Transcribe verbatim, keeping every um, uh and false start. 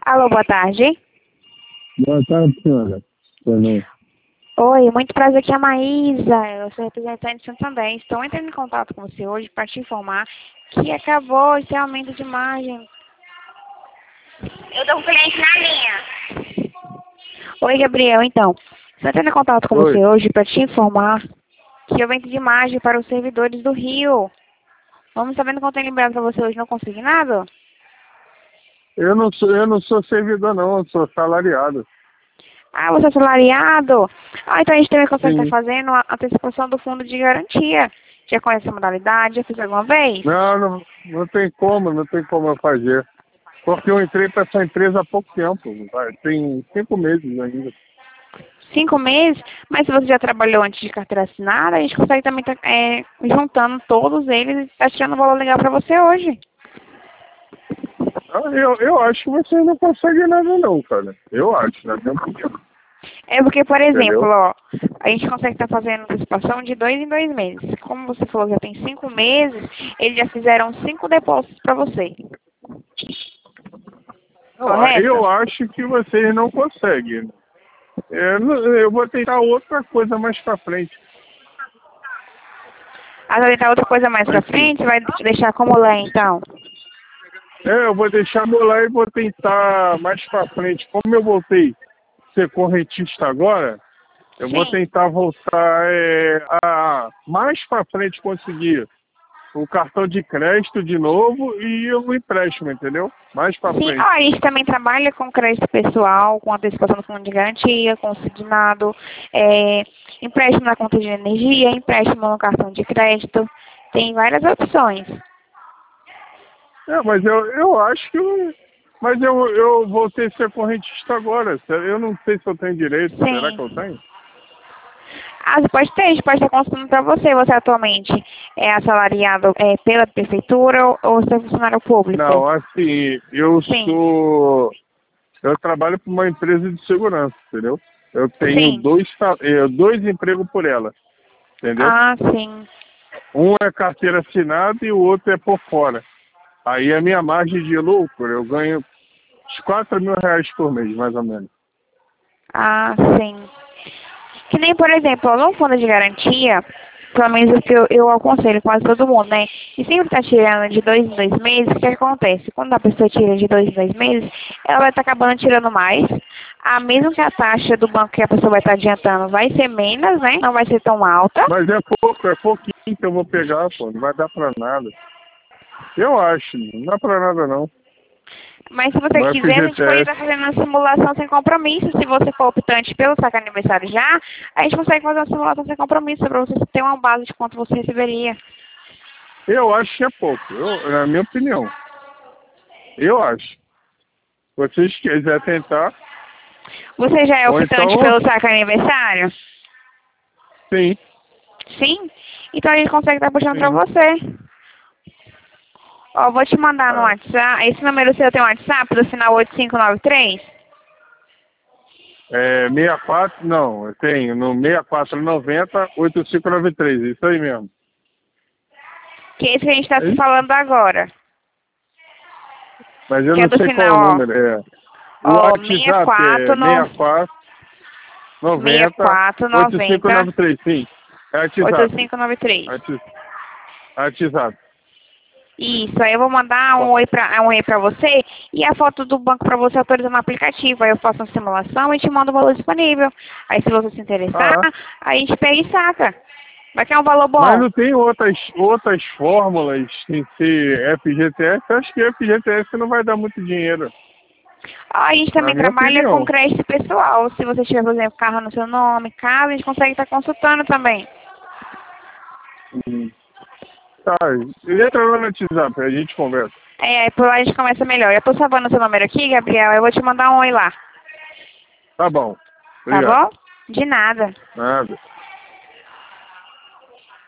Alô, boa tarde. Boa tarde, senhora. Também. Oi, muito prazer, aqui é a Maísa, eu sou representante de Santander. Estou entrando em contato com você hoje para te informar que acabou esse aumento de margem. Eu tô com o cliente na linha. Oi, Gabriel, então. Estou entrando em contato com Oi. você hoje para te informar que o aumento de margem para os servidores do Rio. Vamos sabendo quanto tem liberado para você hoje no consignado? Eu não sou, eu não sou servidor, não, eu sou salariado. Ah, você é assalariado? Ah, então a gente também consegue Sim. estar fazendo a antecipação do fundo de garantia. Já conhece a modalidade? Já fez alguma vez? Não, não, não tem como, não tem como eu fazer. Porque eu entrei para essa empresa há pouco tempo, vai, tem cinco meses ainda. Cinco meses? Mas se você já trabalhou antes de carteira assinada, a gente consegue também estar é, juntando todos eles e tá tirando um valor legal para você hoje. Ah, Eu, eu acho que vocês não conseguem nada não, cara. Eu acho, na minha opinião. É porque, por exemplo, Entendeu? ó, a gente consegue estar fazendo antecipação de dois em dois meses. Como você falou que já tem cinco meses, eles já fizeram cinco depósitos para você. Não, eu Correto? acho que vocês não conseguem. É, não- eu vou tentar outra coisa mais pra frente. Ah, vai tentar outra coisa mais pra Assim, frente, vai deixar acumular então. é, eu vou deixar molar e vou tentar mais pra frente. Como eu voltei a ser correntista agora, eu vou Sim. tentar voltar é, a mais pra frente conseguir o cartão de crédito de novo e o empréstimo, entendeu? Mais pra Sim, frente. ah, a gente também trabalha com crédito pessoal, com antecipação do fundo de garantia, consignado, é, empréstimo na conta de energia, empréstimo no cartão de crédito. Tem várias opções. É, mas eu, eu acho que. eu- Mas eu, eu voltei a ser correntista agora. Eu não sei se eu tenho direito. Será que eu Sim. tenho? Ah, você pode ter, a gente pode estar consultando para você. Você atualmente é assalariado é, pela prefeitura ou, ou você é funcionário público? Não, assim, eu Sim. sou. Eu trabalho para uma empresa de segurança, entendeu? Eu tenho Sim. dois, sa- eh, dois empregos por ela, entendeu? Ah, sim. Um é carteira assinada e o outro é por fora. Aí a minha margem de lucro, eu ganho uns quatro mil reais por mês, mais ou menos. Ah, sim. Que nem, por exemplo, no fundo de garantia, pelo menos o que eu, eu aconselho quase todo mundo, né? E sempre tá tirando de dois em dois meses, o que acontece? Quando a pessoa tira de dois em dois meses, ela vai estar acabando tirando mais. A mesmo que a taxa do banco que a pessoa vai estar adiantando vai ser menos, né? Não vai ser tão alta. Mas é pouco, é pouquinho que eu vou pegar, pô, não vai dar pra nada. Eu acho, não dá pra nada não. Mas se você No quiser, a gente pode F G T S. estar fazendo uma simulação sem compromisso. Se você for optante pelo saque aniversário já, a gente consegue fazer uma simulação sem compromisso para você ter uma base de quanto você receberia. Eu acho que é pouco, eu, na minha opinião. Eu acho. Se vocês quiserem tentar, Você já é ou optante então, pelo saque aniversário? sim, Sim? Então a gente consegue estar puxando pra sim. você. Ó, vou te mandar no Ah, WhatsApp. Esse número seu tem WhatsApp do final oito cinco nove três? é sessenta e quatro, não, eu tenho no seis quatro nove zero, oito cinco nove três, isso aí mesmo. Que é esse que a gente tá É se isso? falando agora. Mas eu Que é não do sei qual é final, o ó. número. É. O Ó, WhatsApp é sessenta e quatro noventa, oito cinco sessenta e quatro noventa nove três, sim. É oito WhatsApp. cinco nove três. Whats- WhatsApp. Isso, aí eu vou mandar um oi pra, um oi pra você e a foto do banco pra você autorizando o aplicativo. Aí eu faço uma simulação e te mando o valor disponível. Aí se você se interessar, Ah, a gente pega e saca. Vai que é um valor mas bom. não tem outras, outras fórmulas sem ser F G T S? Acho que F G T S não vai dar muito dinheiro, A gente na também minha trabalha com opinião. crédito pessoal. Se você tiver, por exemplo, carro no seu nome, casa, a gente consegue estar consultando também. Hum. Tá, entra lá no WhatsApp, a gente conversa. É, aí por lá a gente começa melhor. Eu tô salvando o seu número aqui, Gabriel. Eu vou te mandar um oi lá. Tá bom. Tá Obrigado. bom? De nada. Nada.